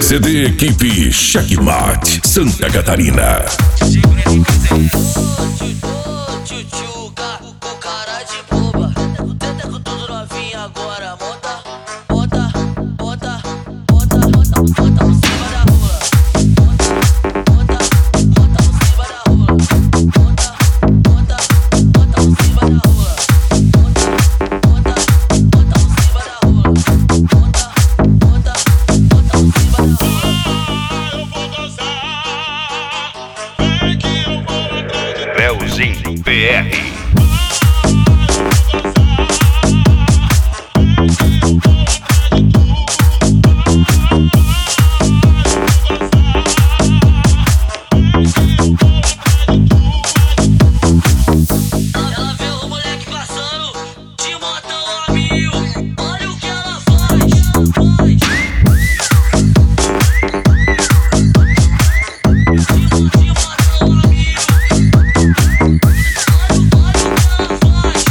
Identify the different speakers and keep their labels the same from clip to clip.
Speaker 1: CD Equipe Checkmate, Santa Catarina.
Speaker 2: Tchutchuca, o cara de boba. Tenta com tudo novinha agora. Monta, bota, bota, bota, bota, bota por cima da rua. Bota, bota, bota por cima da rua. Bota, bota, bota por cima da rua. Bota, bota, bota por cima da rua. Bota, bota, bota por cima da rua.
Speaker 3: Eu vou gozar, vem que eu vou atrás de
Speaker 4: Leozinho PR.
Speaker 2: Ela vê o moleque passando de motão a mil. Olha o que ela faz. De motão a mil. Olha o que ela faz.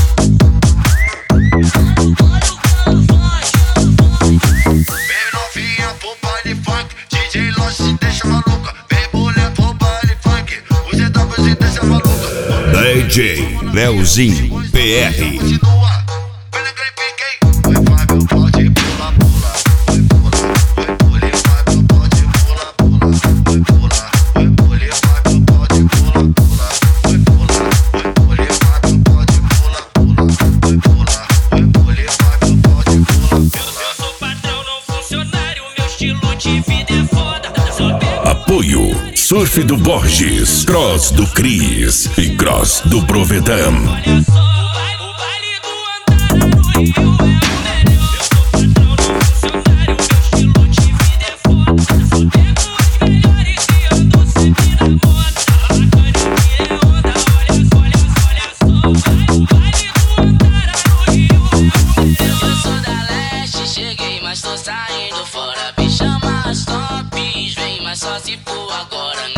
Speaker 3: Vem novinha pro baile funk, DJ Lost se deixa maluca. Vem mulher pro baile funk, o ZW se deixa maluca.
Speaker 4: DJ Leozinho PR.
Speaker 3: Continua, vem na gripe, vai meu pode pula, pula. Vai pula, vai pule, vai meu pode pula, pula. Vai pula, vai pule, vai meu pode pula, pula. Vai pula, vai pule, vai meu pode pula, pula. Vai pula, vai pule, vai meu pode pula, pula.
Speaker 2: Eu sou patrão, não funcionário. Meu estilo de vida é foda. Só pego.
Speaker 1: Apoio Surf do Borges, Cross do Cris e Cross do Provedão.
Speaker 2: Olha só, o baile do Antara no Rio é o melhor. Eu sou patrão, não funcionário. Meu estilo de vida é foda. Só pego os melhores que andam sempre na moda. Bacana que é onda, olha só, olha só. O baile do Antara no Rio é o melhor. Eu sou da leste, cheguei, mas tô saindo fora. Me chama as tops, vem, mas só se for agora.